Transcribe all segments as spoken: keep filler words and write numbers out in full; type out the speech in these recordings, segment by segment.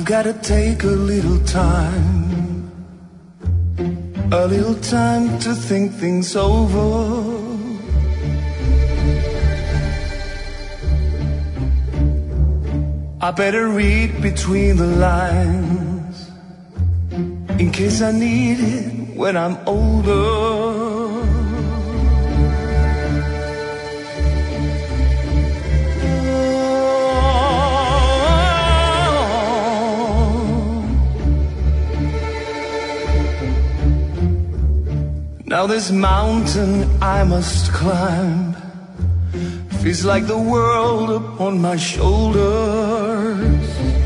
gotta take a little time, a little time to think things over. I better read between the lines in case I need it when I'm older. Now this mountain I must climb feels like the world upon my shoulders.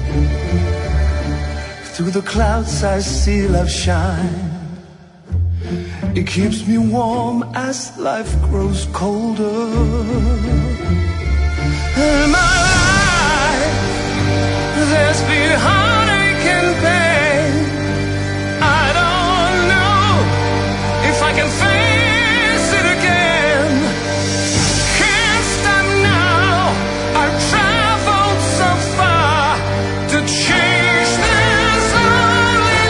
Through the clouds I see love shine. It keeps me warm as life grows colder. In my life there's been heartache and pain. I don't know if I can face it again. Can't stop now. I've traveled so far to change this lonely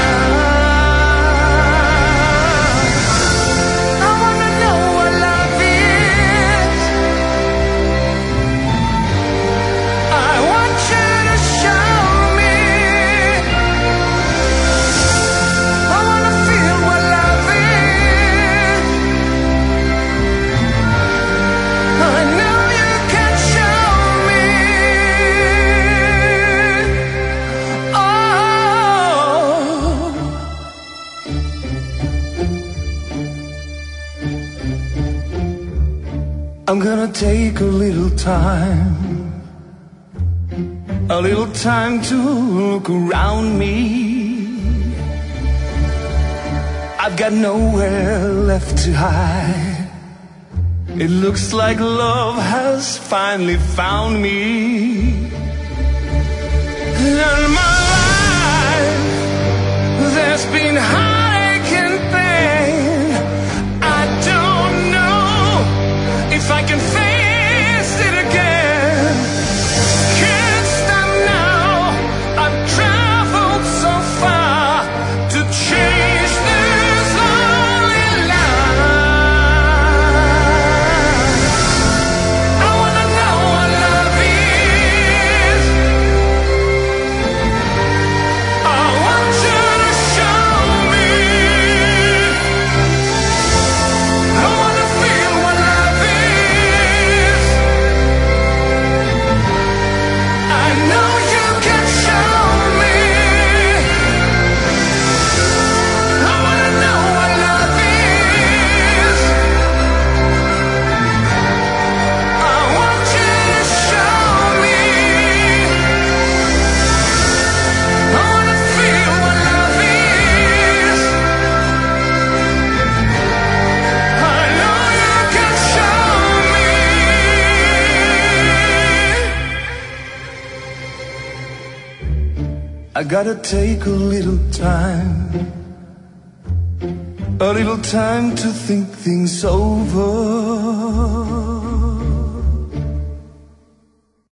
life. I wanna know what love is. I want you to show me. I wanna feel what love is. I know you can show me. Oh, I'm gonna take a little time, a little time to look around me. I've got nowhere left to hide. It looks like love has finally found me. In my life there's been heartache and pain. I don't know if I can face it again. Can't stop now. I've traveled so far to change this lonely life. I wanna know what love is. I want you to show me. I wanna feel what love is. I know you can show me. I wanna know what love is. I want you to show me. I wanna feel what love is. I know you can show me. I gotta take a little time, a little time to think things over.